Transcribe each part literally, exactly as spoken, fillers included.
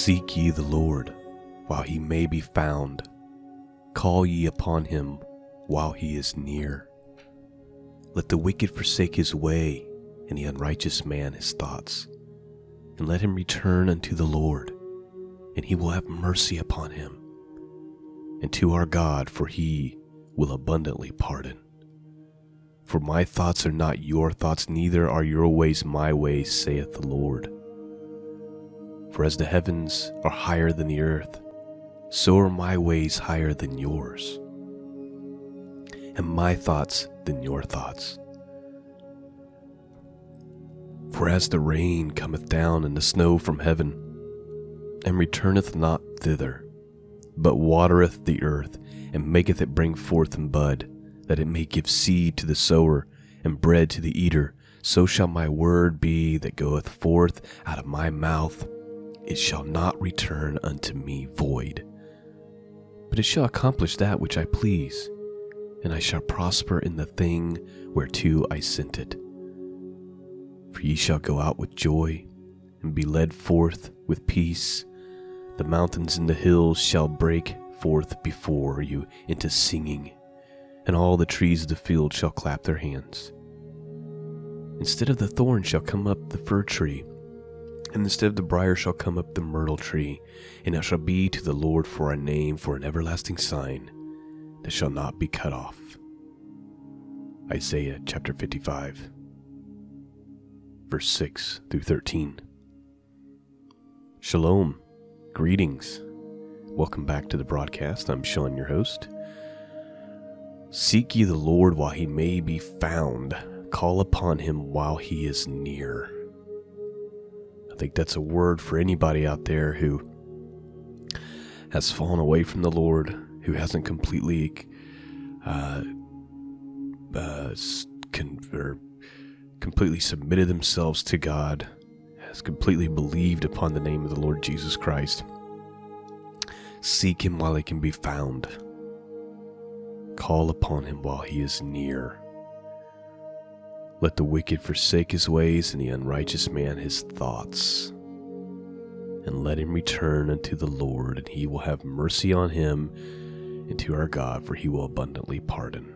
Seek ye the Lord while he may be found. Call ye upon him while he is near. Let the wicked forsake his way, and the unrighteous man his thoughts. And let him return unto the Lord, and he will have mercy upon him. And to our God, for he will abundantly pardon. For my thoughts are not your thoughts, neither are your ways my ways, saith the Lord. For as the heavens are higher than the earth, so are my ways higher than yours, and my thoughts than your thoughts. For as the rain cometh down and the snow from heaven, and returneth not thither, but watereth the earth, and maketh it bring forth and bud, that it may give seed to the sower, and bread to the eater, so shall my word be that goeth forth out of my mouth. It shall not return unto me void, but it shall accomplish that which I please, and I shall prosper in the thing whereto I sent it. For ye shall go out with joy, and be led forth with peace. The mountains and the hills shall break forth before you into singing, and all the trees of the field shall clap their hands. Instead of the thorn shall come up the fir tree, and instead of the briar shall come up the myrtle tree, and it shall be to the Lord for a name, for an everlasting sign that shall not be cut off. Isaiah chapter fifty-five, verse six through thirteen. Shalom, greetings. Welcome back to the broadcast. I'm Sean, your host. Seek ye the Lord while he may be found. Call upon him while he is near. I think that's a word for anybody out there who has fallen away from the Lord, who hasn't completely uh, uh, con- or completely submitted themselves to God, has completely believed upon the name of the Lord Jesus Christ. Seek him while he can be found. Call upon him while he is near. Let the wicked forsake his ways, and the unrighteous man his thoughts. And let him return unto the Lord, and he will have mercy on him, and to our God, for he will abundantly pardon.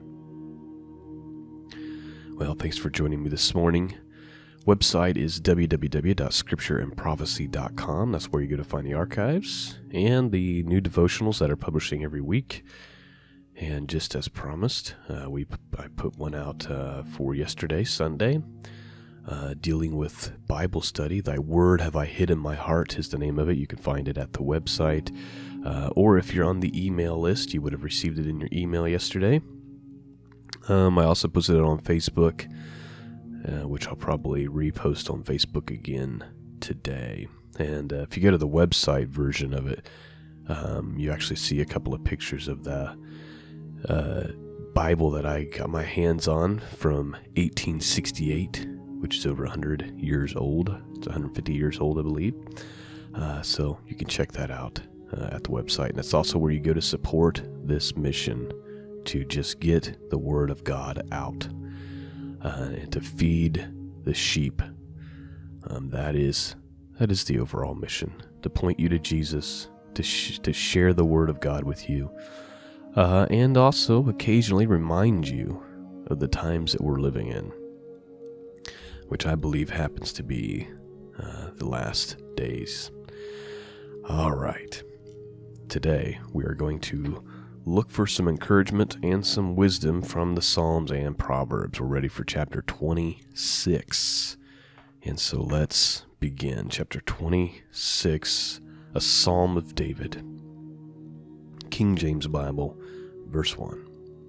Well, thanks for joining me this morning. Website is w w w dot scripture and prophecy dot com. That's where you go to find the archives and the new devotionals that are publishing every week. And just as promised, uh, we I put one out uh, for yesterday, Sunday, uh, dealing with Bible study. Thy Word have I hid in my heart is the name of it. You can find it at the website. Uh, or if you're on the email list, you would have received it in your email yesterday. Um, I also posted it on Facebook, uh, which I'll probably repost on Facebook again today. And uh, if you go to the website version of it, um, you actually see a couple of pictures of the Uh, Bible that I got my hands on from eighteen sixty-eight, which is over one hundred years old. It's one hundred fifty years old, I believe. Uh, so you can check that out uh, at the website. And that's also where you go to support this mission to just get the Word of God out uh, and to feed the sheep. Um, that is that is the overall mission, to point you to Jesus, to sh- to share the Word of God with you. Uh, and also occasionally remind you of the times that we're living in, which I believe happens to be uh, the last days. All right. Today we are going to look for some encouragement and some wisdom from the Psalms and Proverbs. We're ready for chapter twenty-six. And so let's begin. Chapter twenty-six, a Psalm of David. King James Bible, verse one.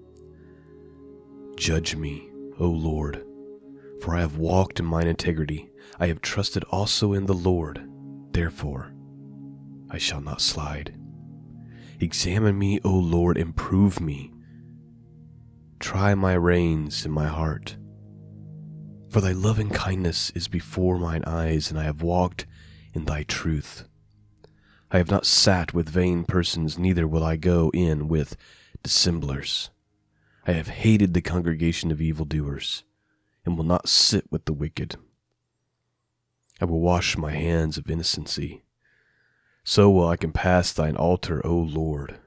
Judge me, O Lord, for I have walked in mine integrity. I have trusted also in the Lord. Therefore, I shall not slide. Examine me, O Lord, and prove me. Try my reins and my heart. For thy loving kindness is before mine eyes, and I have walked in thy truth. I have not sat with vain persons, neither will I go in with dissemblers. I have hated the congregation of evildoers, and will not sit with the wicked. I will wash my hands of innocency, So will I compass thine altar, O Lord,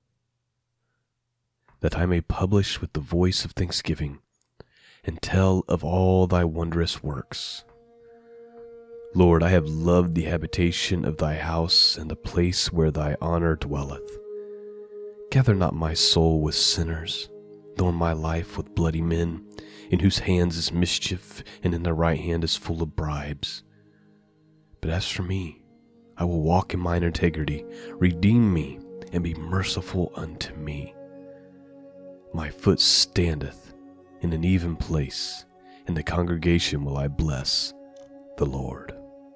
that I may publish with the voice of thanksgiving, and tell of all thy wondrous works. Lord, I have loved the habitation of thy house, and the place where thy honor dwelleth. Gather not my soul with sinners, nor my life with bloody men, in whose hands is mischief, and in their right hand is full of bribes. But as for me, I will walk in mine integrity. Redeem me, and be merciful unto me. My foot standeth in an even place. In the congregation will I bless the Lord.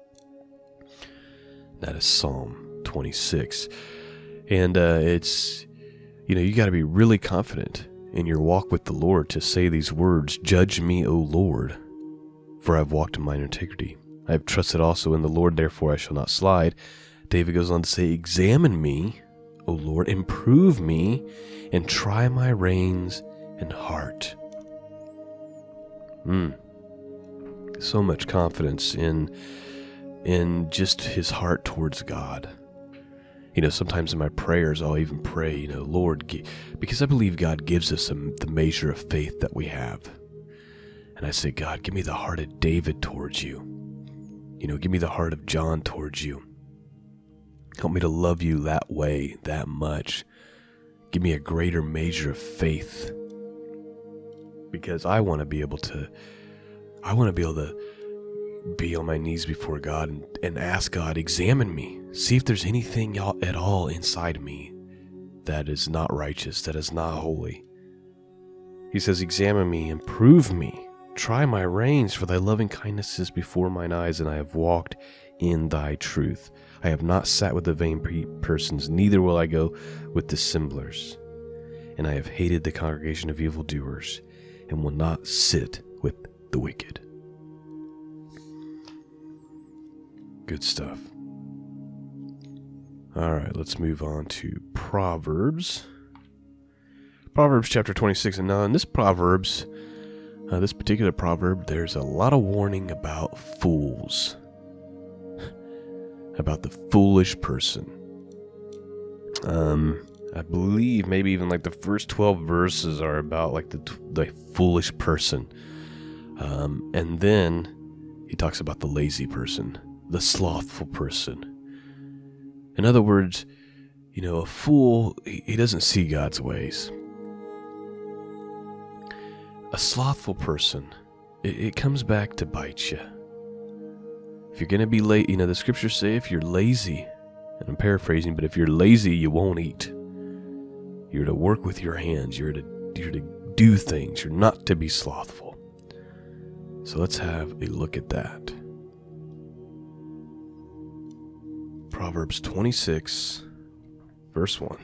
That is Psalm twenty-six. And uh, it's, you know, you got to be really confident in your walk with the Lord to say these words, "Judge me, O Lord, for I have walked in mine integrity. I have trusted also in the Lord, therefore I shall not slide." David goes on to say, "Examine me, O Lord, and prove me, and try my reins and heart." Hmm. So much confidence in in just his heart towards God. You know, sometimes in my prayers, I'll even pray, you know, Lord, because I believe God gives us a, the measure of faith that we have. And I say, God, give me the heart of David towards you. You know, give me the heart of John towards you. Help me to love you that way, that much. Give me a greater measure of faith. Because I want to be able to, I want to be able to be on my knees before God and, and ask God, examine me. See if there's anything at all inside me that is not righteous, that is not holy. He says, examine me and prove me. Try my reins, for thy loving kindness is before mine eyes, and I have walked in thy truth. I have not sat with the vain persons, neither will I go with dissemblers. And I have hated the congregation of evildoers, and will not sit with the wicked. Good stuff. All right, let's move on to Proverbs. Proverbs chapter twenty-six. And now in this Proverbs, uh, this particular proverb, there's a lot of warning about fools. About the foolish person. Um, I believe maybe even like the first twelve verses are about like the, the foolish person. Um, and then he talks about the lazy person, the slothful person. In other words, you know, a fool, he, he doesn't see God's ways. A slothful person, it, it comes back to bite you. If you're going to be late, you know, the scriptures say if you're lazy, and I'm paraphrasing, but if you're lazy, you won't eat. You're to work with your hands. You're to, you're to do things. You're not to be slothful. So let's have a look at that. Proverbs twenty-six, verse one.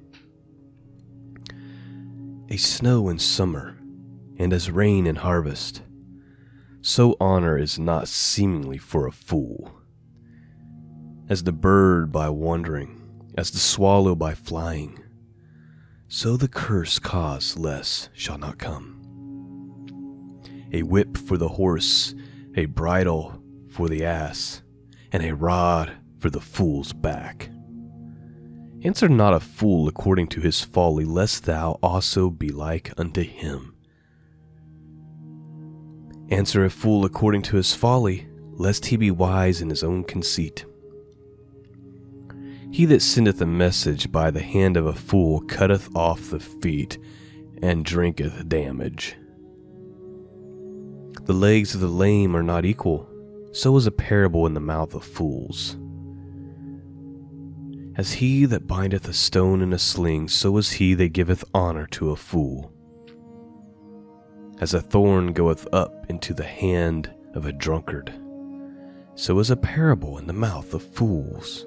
A snow in summer, and as rain in harvest, so honor is not seemingly for a fool. As the bird by wandering, as the swallow by flying, so the curse caused less shall not come. A whip for the horse, a bridle for the ass, and a rod for the fool's back. Answer not a fool according to his folly, lest thou also be like unto him. Answer a fool according to his folly, lest he be wise in his own conceit. He that sendeth a message by the hand of a fool cutteth off the feet, and drinketh damage. The legs of the lame are not equal, so is a parable in the mouth of fools. As he that bindeth a stone in a sling, so is he that giveth honor to a fool. As a thorn goeth up into the hand of a drunkard, so is a parable in the mouth of fools.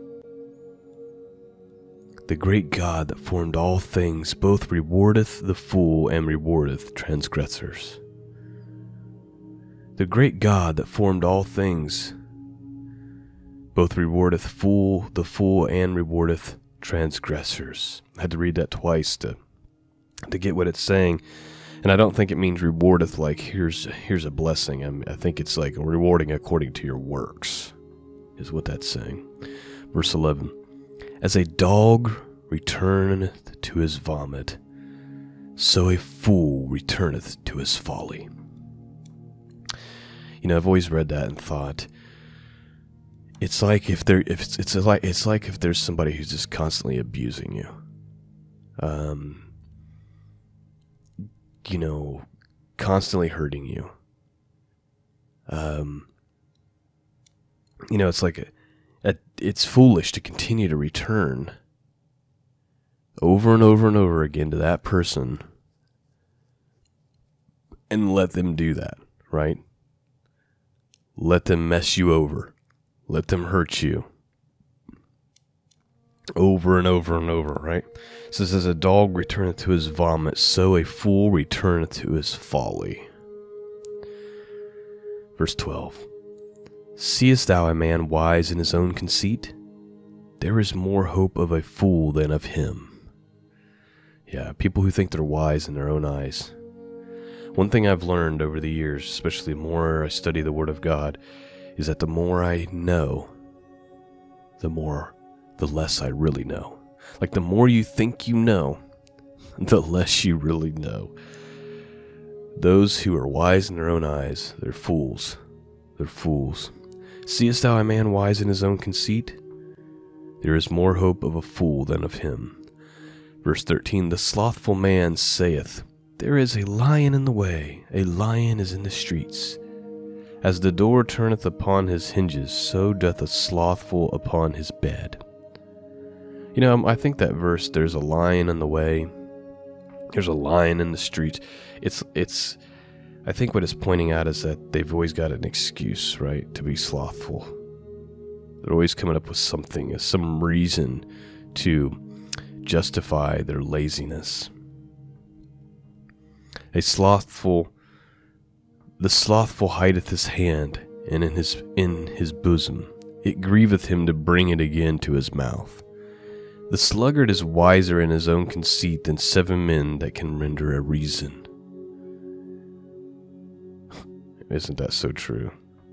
The great God that formed all things both rewardeth the fool and rewardeth transgressors. The great God that formed all things both rewardeth fool, the fool, and rewardeth transgressors. I had to read that twice to to get what it's saying. And I don't think it means rewardeth like here's here's a blessing. I, mean, I think it's like rewarding according to your works, is what that's saying. Verse eleven. As a dog returneth to his vomit, so a fool returneth to his folly. You know, I've always read that and thought, it's like if there, if it's, it's like it's like if there's somebody who's just constantly abusing you, um, you know, constantly hurting you. Um, you know, it's like a, a, it's foolish to continue to return over and over and over again to that person and let them do that, right? Let them mess you over. Let them hurt you. Over and over and over, right? It says, as a dog returneth to his vomit, so a fool returneth to his folly. Verse twelve. Seest thou a man wise in his own conceit? There is more hope of a fool than of him. Yeah, people who think they're wise in their own eyes. One thing I've learned over the years, especially the more I study the Word of God, is that the more I know, the more, the less I really know. Like the more you think you know, the less you really know. Those who are wise in their own eyes, they're fools. They're fools. Seest thou a man wise in his own conceit? There is more hope of a fool than of him. Verse thirteen, the slothful man saith, there is a lion in the way, a lion is in the streets. As the door turneth upon his hinges, so doth a slothful upon his bed. You know, I think that verse, there's a lion in the way, there's a lion in the street. It's, it's, I think what it's pointing out is that they've always got an excuse, right, to be slothful. They're always coming up with something, some reason to justify their laziness. A slothful, the slothful hideth his hand, and in his in his bosom it grieveth him to bring it again to his mouth. The sluggard is wiser in his own conceit than seven men that can render a reason. Isn't that so true?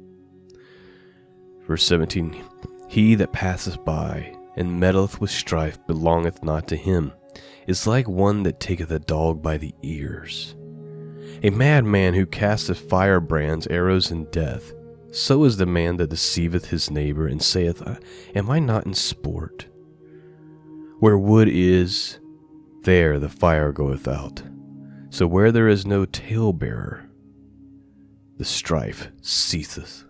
Verse seventeen, he that passeth by and meddleth with strife belongeth not to him, is like one that taketh a dog by the ears. A madman who casteth firebrands, arrows, and death, so is the man that deceiveth his neighbor, and saith, am I not in sport? Where wood is, there the fire goeth out. So where there is no talebearer, the strife ceaseth.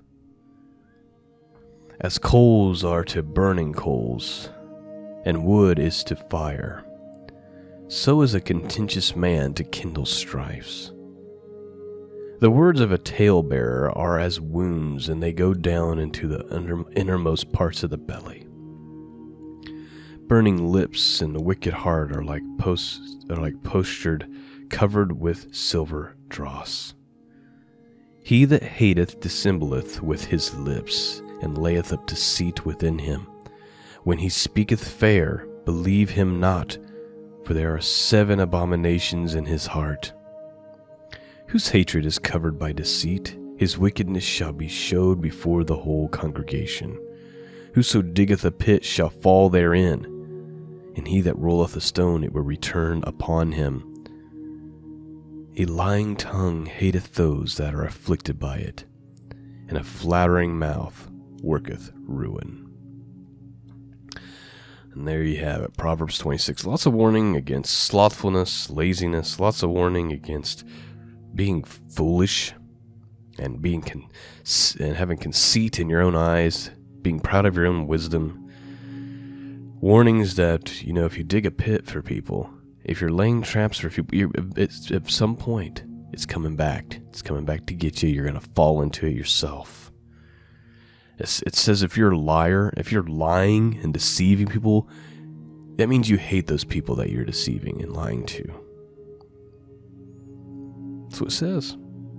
As coals are to burning coals, and wood is to fire, so is a contentious man to kindle strifes. The words of a talebearer are as wounds, and they go down into the under, innermost parts of the belly. Burning lips and the wicked heart are like posts, are like potsherd covered with silver dross. He that hateth dissembleth with his lips, and layeth up deceit within him. When he speaketh fair, believe him not, for there are seven abominations in his heart. Whose hatred is covered by deceit, his wickedness shall be showed before the whole congregation. Whoso diggeth a pit shall fall therein, and he that rolleth a stone, it will return upon him. A lying tongue hateth those that are afflicted by it, and a flattering mouth worketh ruin. And there you have it, Proverbs twenty-six. Lots of warning against slothfulness, laziness, lots of warning against being foolish and being con- and having conceit in your own eyes, being proud of your own wisdom. Warnings that, you know, if you dig a pit for people, if you're laying traps for people, you're, it's, at some point, it's coming back. It's coming back to get you. You're going to fall into it yourself. It's, it says if you're a liar, if you're lying and deceiving people, that means you hate those people that you're deceiving and lying to. That's what it says.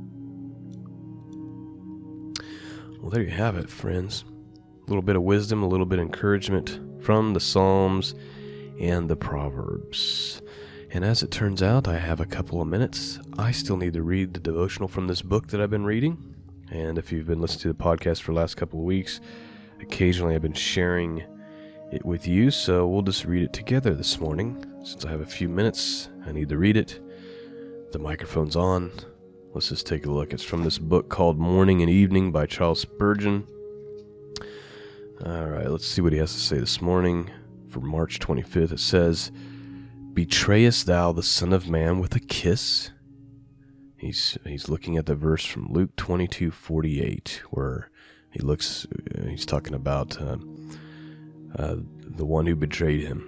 Well, there you have it, friends. A little bit of wisdom, a little bit of encouragement from the Psalms and the Proverbs. And as it turns out, I have a couple of minutes. I still need to read the devotional from this book that I've been reading. And if you've been listening to the podcast for the last couple of weeks, occasionally I've been sharing it with you, so we'll just read it together this morning. Since I have a few minutes, I need to read it. The microphone's on. Let's just take a look. It's from this book called Morning and Evening by Charles Spurgeon. All right, let's see what he has to say this morning. For March twenty-fifth, it says, "Betrayest thou the Son of Man with a kiss?" He's he's looking at the verse from Luke twenty-two forty-eight, where he looks. Uh, he's talking about uh, uh, the one who betrayed him.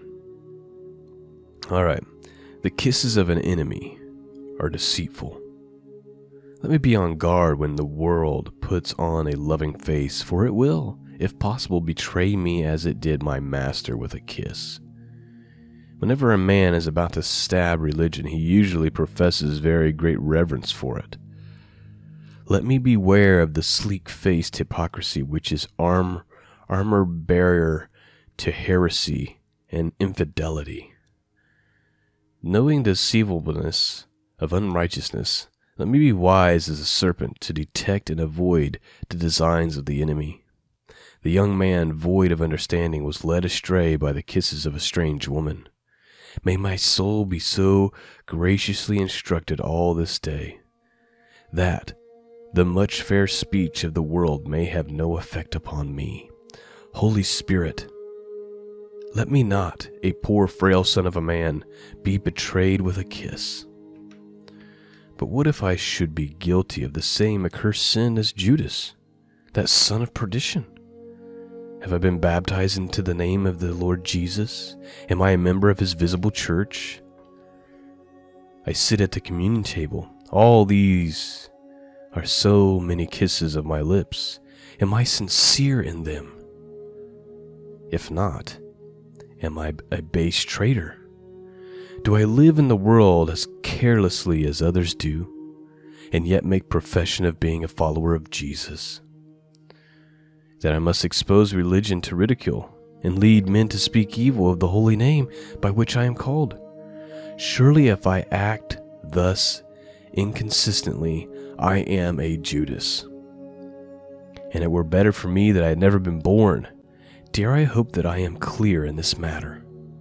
All right, the kisses of an enemy are deceitful. Let me be on guard when the world puts on a loving face, for it will, if possible, betray me as it did my master with a kiss. Whenever a man is about to stab religion, he usually professes very great reverence for it. Let me beware of the sleek-faced hypocrisy which is arm, armor bearer to heresy and infidelity. Knowing the deceivableness of unrighteousness, let me be wise as a serpent to detect and avoid the designs of the enemy. The young man, void of understanding, was led astray by the kisses of a strange woman. May my soul be so graciously instructed all this day, that the much fair speech of the world may have no effect upon me. Holy Spirit, let me not, a poor frail son of a man, be betrayed with a kiss. But what if I should be guilty of the same accursed sin as Judas, that son of perdition? Have I been baptized into the name of the Lord Jesus? Am I a member of his visible church? I sit at the communion table. All these are so many kisses of my lips. Am I sincere in them? If not, am I a base traitor? Do I live in the world as carelessly as others do, and yet make profession of being a follower of Jesus? That I must expose religion to ridicule, and lead men to speak evil of the holy name by which I am called? Surely if I act thus inconsistently, I am a Judas. And it were better for me that I had never been born. Dare I hope that I am clear in this matter?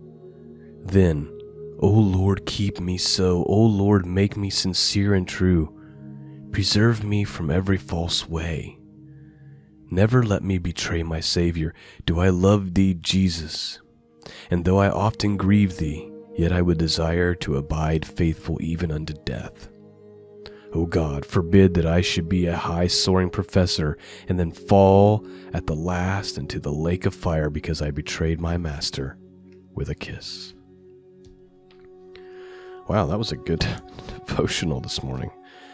Then, O Lord, keep me so. O Lord, make me sincere and true. Preserve me from every false way. Never let me betray my Savior. Do I love thee, Jesus? And though I often grieve thee, yet I would desire to abide faithful even unto death. O God, forbid that I should be a high-soaring professor and then fall at the last into the lake of fire because I betrayed my master with a kiss. Wow, that was a good devotional this morning.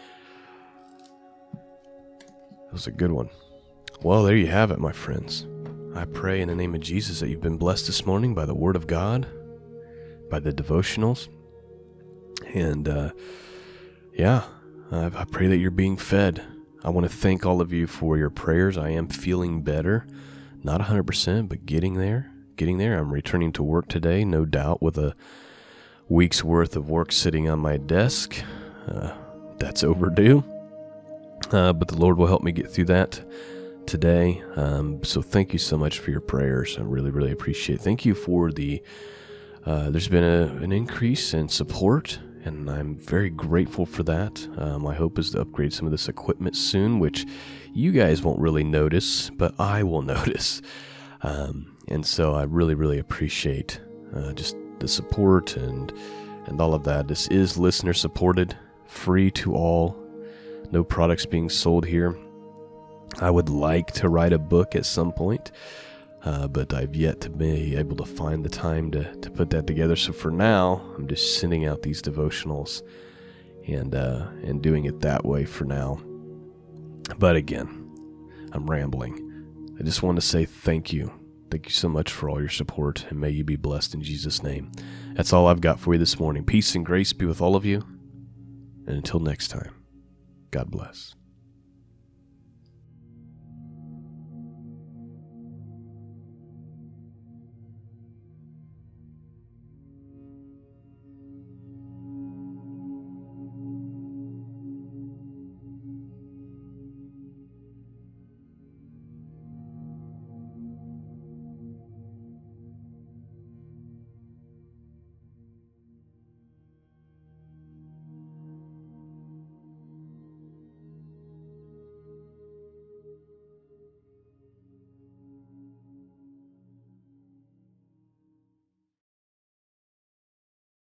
That was a good one. Well, there you have it, my friends. I pray in the name of Jesus that you've been blessed this morning by the Word of God, by the devotionals, and uh, yeah, I, I pray that you're being fed. I want to thank all of you for your prayers. I am feeling better, not one hundred percent, but getting there, getting there. I'm returning to work today, no doubt, with a week's worth of work sitting on my desk. Uh, that's overdue, uh, but the Lord will help me get through that today. Um, so thank you so much for your prayers. I really, really appreciate it. Thank you for the, uh, there's been a, an increase in support, and I'm very grateful for that. Uh, my hope is to upgrade some of this equipment soon, which you guys won't really notice, but I will notice. Um, and so I really, really appreciate uh, just the support and and all of that. This is listener supported, free to all, no products being sold here. I would like to write a book at some point, uh, but I've yet to be able to find the time to, to put that together. So for now, I'm just sending out these devotionals and uh, and doing it that way for now. But again, I'm rambling. I just want to say thank you. Thank you so much for all your support, and may you be blessed in Jesus' name. That's all I've got for you this morning. Peace and grace be with all of you, and until next time, God bless.